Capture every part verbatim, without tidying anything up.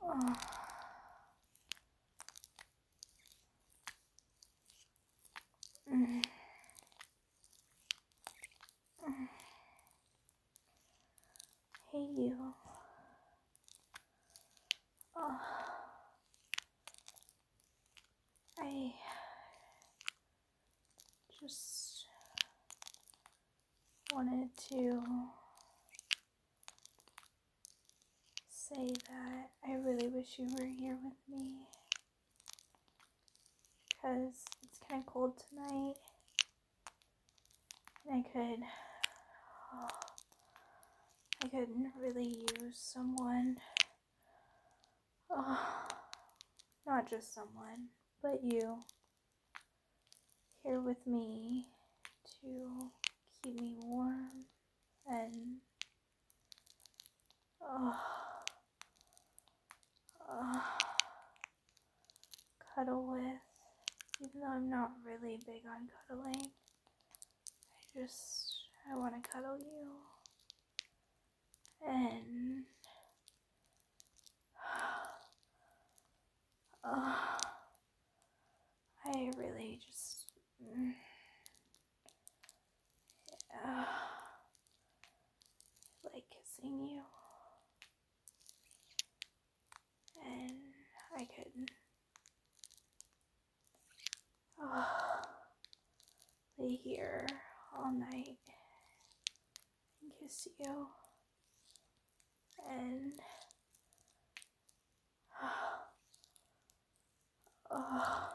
Oh. Mm. Mm. Hey, you. Oh. I just wanted to say that I really wish you were here with me, because it's kind of cold tonight, and I could, oh, I could really use someone, oh, not just someone, but you, here with me to keep me warm and, oh, oh, cuddle with, even though I'm not really big on cuddling. I just, I want to cuddle you. And, uh, I really just, uh, like kissing you. And I could, uh, lay here all night and kiss you. And, uh,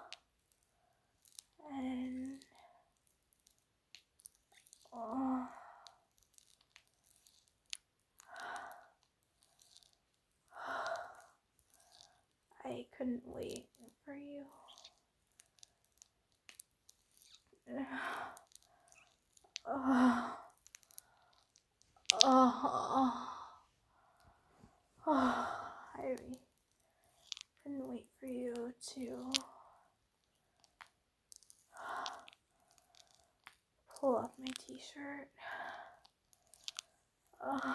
and, oh, I couldn't wait for you. Oh, oh, oh, I couldn't wait for you to pull off my t-shirt, uh,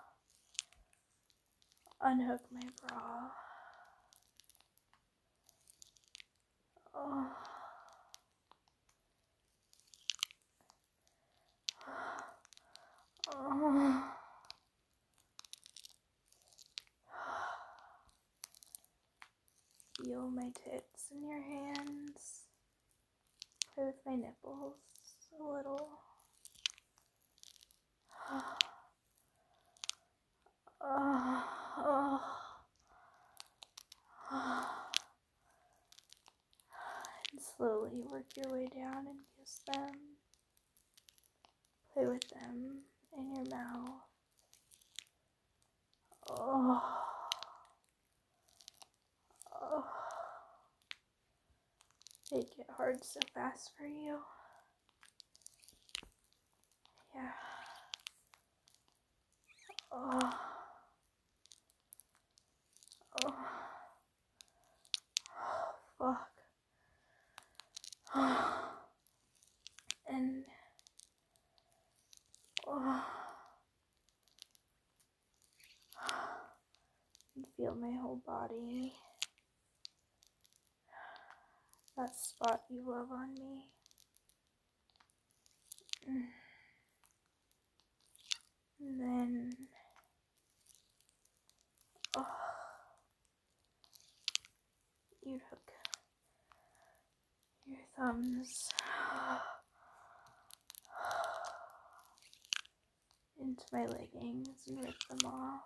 unhook my bra, oh, oh, feel my tits in your hands, play with my nipples a little. Oh, oh, oh. And slowly work your way down and kiss them. Play with them in your mouth. Oh, oh. They get hard so fast for you. Yeah. Oh. Oh. Oh, fuck. And, oh. You feel my whole body. That spot you love on me. And then, oh. You'd hook your thumbs into my leggings and rip them off.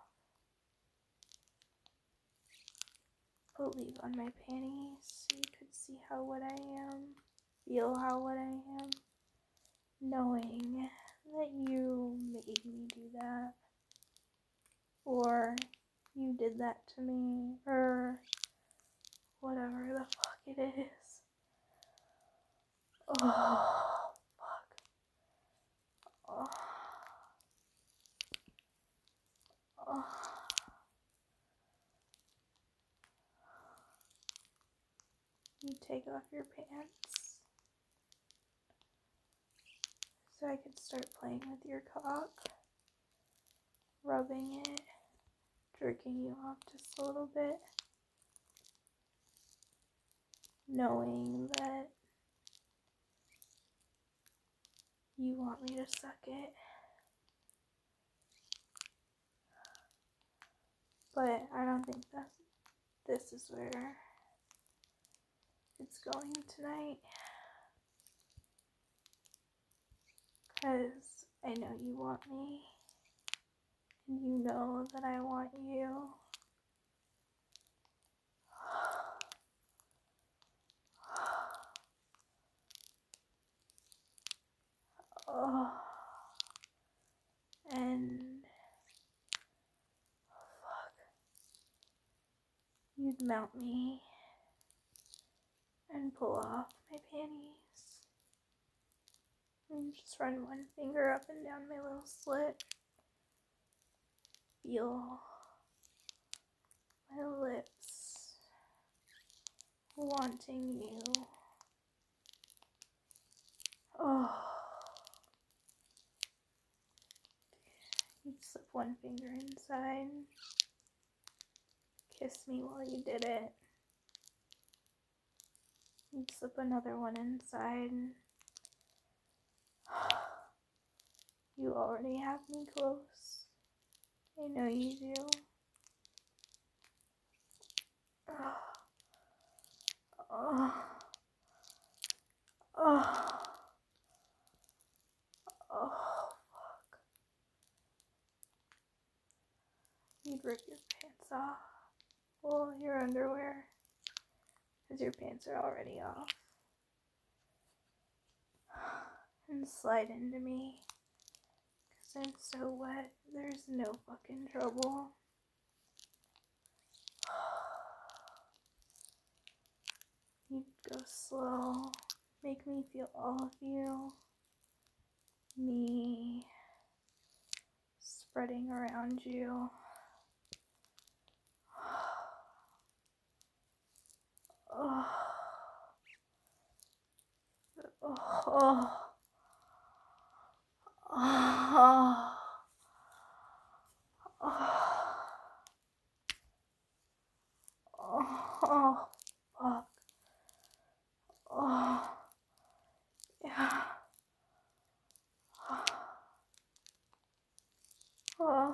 Put leave on my panties so you could see how wet I am, feel how wet I am, knowing that you made me do that, or you did that to me, or whatever the fuck it is. Oh, fuck. Oh. Oh. You take off your pants so I could start playing with your cock, rubbing it, jerking you off just a little bit. knowing that you want me to suck it. But I don't think that's, this is where it's going tonight. Because I know you want me. And you know that I want you. Oh. And fuck. You'd mount me and pull off my panties. And just run one finger up and down my little slit. Feel my lips wanting you. Oh. You'd slip one finger inside. Kiss me while you did it. You'd slip another one inside. You already have me close. I know you do. Oh. Oh. Oh. Oh, fuck. You'd rip your pants off. Well, your underwear. Because your pants are already off. And slide into me. Because I'm so wet. There's no fucking trouble. You'd go slow. Make me feel all of you. Me spreading around you. Oh. Oh. Oh. Oh. Oh. Oh. Fuck. Oh. Yeah. Oh.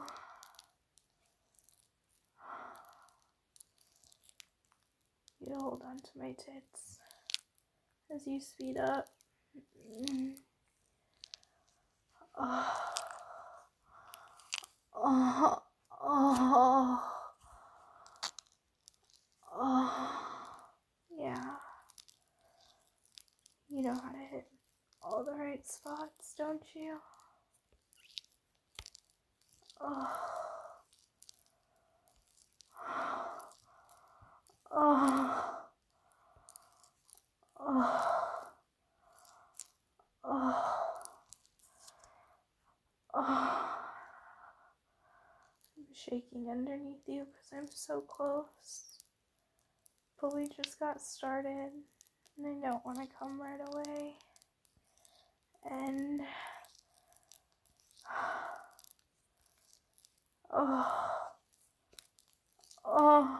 You hold on to my tits as you speed up. Oh. Oh. Oh. Oh. Yeah. You know how to hit all the right spots, don't you? Oh. Oh. Oh. Oh. Oh. I'm shaking underneath you because I'm so close. But we just got started, and I don't want to come right away. And oh, oh,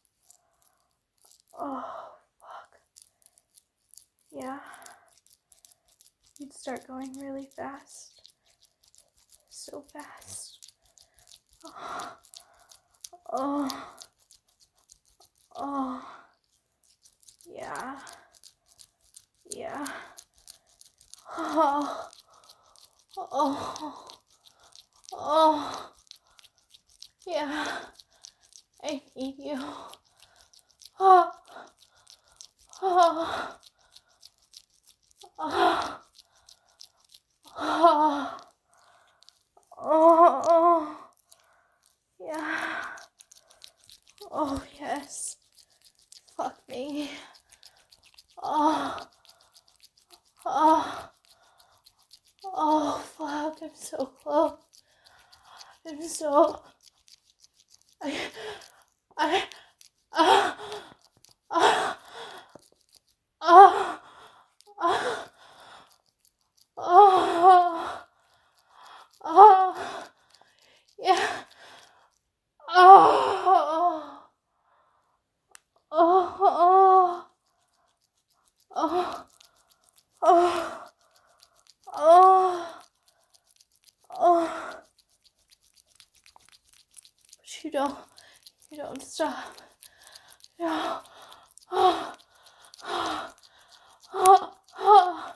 oh, fuck. Yeah. You'd start going really fast. So fast. Oh, oh, oh. Yeah. Yeah. Oh. Oh. Oh. Yeah. I need you. Oh. Oh. Oh. Oh. Oh. Yeah. Oh, yes. Fuck me. Oh. Oh. Oh, fuck. I'm so close. I'm so... I... I... Uh, uh, uh, uh, oh, oh, yeah, oh, oh, oh, You don't. You don't stop. No. Oh. Oh. Oh. Oh.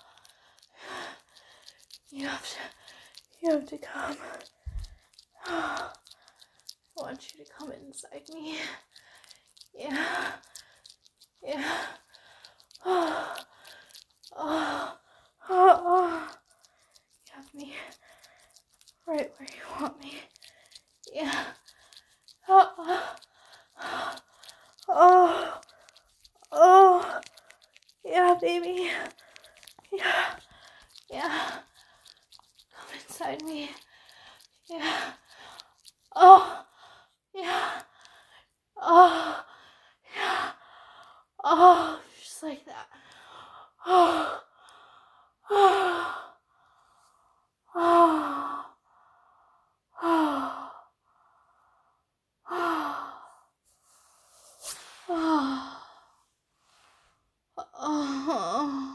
You have to. You have to come. Oh. I want you to come inside me. Yeah. Yeah. Oh. Oh. Oh. Oh. You have me right where you want me. Yeah. Oh. Oh. Oh. Oh. Yeah, baby. Yeah. Yeah. Come inside me. Yeah. Oh. Yeah. Oh. Yeah. Oh. Just like that. Oh. Oh. Oh. Oh. Oh. Oh. Oh.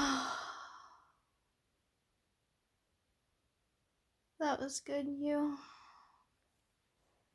That was good, you.